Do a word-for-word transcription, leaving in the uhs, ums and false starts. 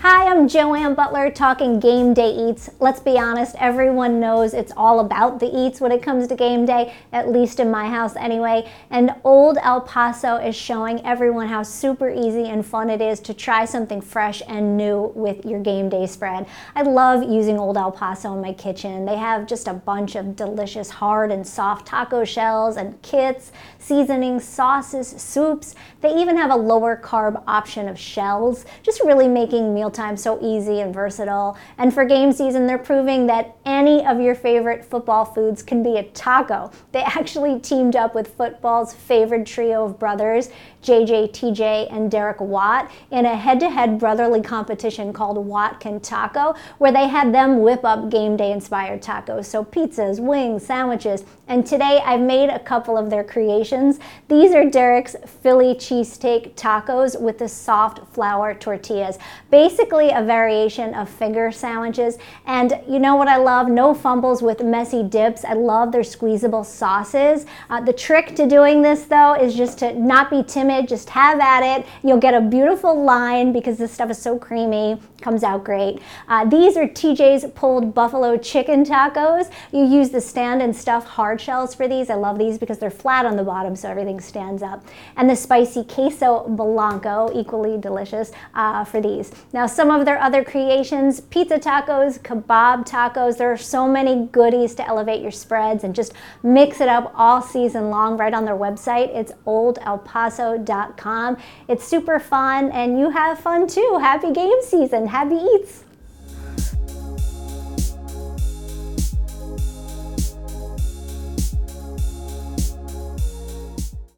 Hi, I'm Joanne Butler talking game day eats. Let's be honest, everyone knows it's all about the eats when it comes to game day, at least in my house anyway. And Old El Paso is showing everyone how super easy and fun it is to try something fresh and new with your game day spread. I love using Old El Paso in my kitchen. They have just a bunch of delicious hard and soft taco shells and kits, seasonings, sauces, soups. They even have a lower carb option of shells, just really making meal time so easy and versatile. And for game season, they're proving that any of your favorite football foods can be a taco. They actually teamed up with football's favorite trio of brothers, J J, T J, and Derek Watt, in a head-to-head brotherly competition called Watt Can Taco, where they had them whip up game day inspired tacos. So pizzas, wings, sandwiches. And today I've made a couple of their creations. These are Derek's Philly cheesesteak tacos with the soft flour tortillas. Basically a variation of finger sandwiches. And you know what I love? No fumbles with messy dips. I love their squeezable sauces. Uh, the trick to doing this though is just to not be timid, just have at it. You'll get a beautiful line because this stuff is so creamy, comes out great. Uh, these are T J's pulled buffalo chicken tacos. You use the stand and stuff hard shells for these. I love these because they're flat on the bottom so everything stands up. And the spicy queso blanco, equally delicious uh, for these. Now some of their other creations, pizza tacos, kebab tacos, there are so many goodies to elevate your spreads and just mix it up all season long right on their website. It's old el paso dot com. It's super fun and you have fun too. Happy game season, happy eats.